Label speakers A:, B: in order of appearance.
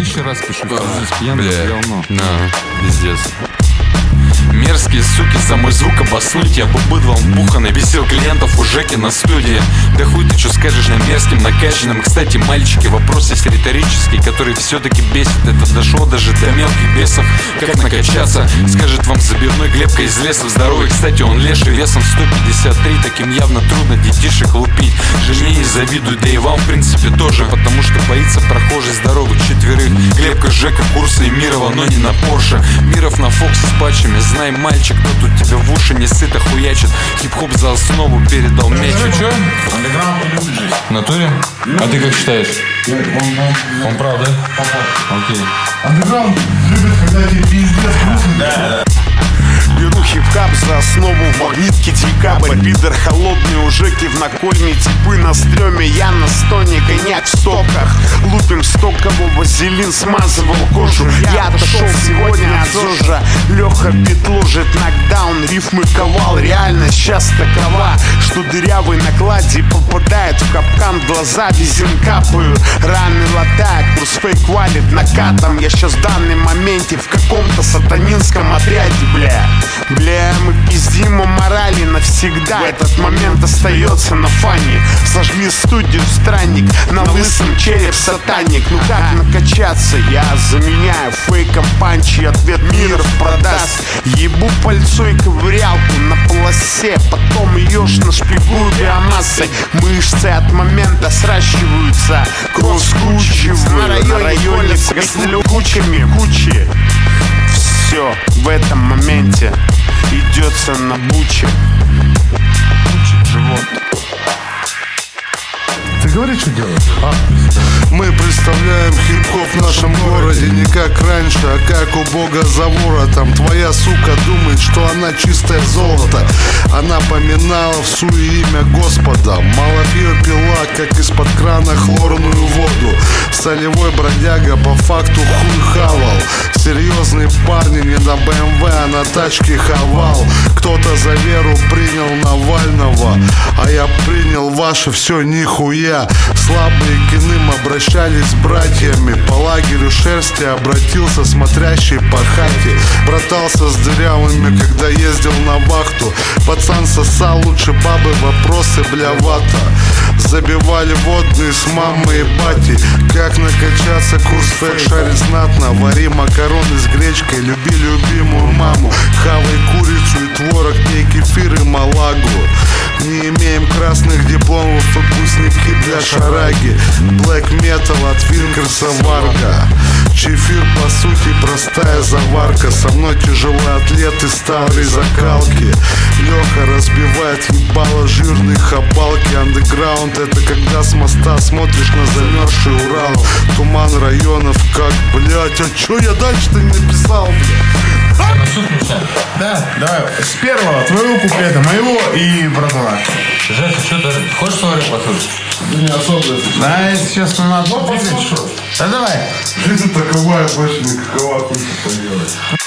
A: 1000 раз пишу, что здесь пьяный говно.
B: Пиздец. Мерзкие суки, за мой звук обоснуть. Я бы быдлом пуханый бесил клиентов у Жеки на студии. Да хуй ты что скажешь на мерзким накачанным. Кстати, мальчики, вопрос есть риторический, который все-таки бесит. Это дошло даже до мелких бесов. Как накачаться? Скажет вам забивной Глебка из леса здоровый. Кстати, он леший весом 153. Таким явно трудно детишек лупить. Жене не завидую, да и вам в принципе тоже. Потому что боится прохожий здоровых четверых. Глебка, Жека, Курса и Мирова, но не на Порше. Миров на Фоксе с патчами. Знай, мальчик, кто тут тебе в уши не сыто хуячит. Хип-хоп за основу передал мяч.
A: Чё? В натуре? А ты как считаешь? Он прав, да? Окей.
C: Андеграунд любит, когда тебе пиздец крутит.
D: Беру хип-хап за основу, магнитки декабрь. Пидор холодный, у Жеки в накольне. Типы на стреме, я на стоне. Коньяк в стоках, лупим стокового. Вазелин смазывал кожу. Я отошел сегодня от ЗОЖа. Леха бит ложит нокдаун, рифмы ковал. Реальность сейчас такова, что дырявый на кладе попадает в капкан. Глаза везем капаю, раны латая. Курс фейк валит накатом. Я сейчас в данном моменте в каком-то сатанинском отряде, бля. Бля, мы пиздим о морали навсегда. В этот момент остается на фане. Сожгли студию странник, на лысом череп сатаник. Ну как накачаться? Я заменяю фейком панчи. Ответ Миров продаст. Ебу пальцой ковырялку на полосе. Потом ее ж нашпигую биомассой. Мышцы от момента сращиваются. Кросс-кучиваю на районе с кучами. Кучи. Все в этом моменте идется на буче. Бучит живот.
C: Ты говори, что делать? Мы представляем хип-хоп в нашем городе не как раньше, а как у бога за воротом. Твоя сука думает, что она чистое золото. Она поминала в суе имя Господа. Мало пьет пила, как из-под крана хлорную воду. Солевой бродяга по факту хуй хавал. Серьезные парни не на БМВ, а на тачке хавал. Кто-то за веру принял Навального, а я принял ваше все нихуя. Слабые к иным обращались с братьями. По лагерю шерсти обратился смотрящий по хате. Братался с дырявыми, когда ездил на вахту. Пацан сосал лучше бабы, вопросы бля вата. Забивали водные с мамой и батей. Как накачаться, курс фейк шарит знатно. Вари макароны с гречкой, люби любимую маму. Хавай курицу и творог, пей кефир и малагу. Не имеем красных дипломов, выпускники для шараги. Black metal от Винкерса Варга. Чефир по сути простая заварка. Со мной тяжелый атлет из старой закалки. Леха разбивает ебало жирные хабалки. Андеграунд — это когда с моста смотришь на замерзший Урал. Туман районов как, блять, а чё я дальше-то не написал, блядь?
E: Да, давай. С первого твоего куплета, моего и братва.
A: Жека, что ты хочешь свой рэп послушать?
C: Да не особо.
E: Да, если сейчас надо.
C: Ну, послушай.
E: Да давай.
C: Жизнь таковая, больше никакова, хуй поделать.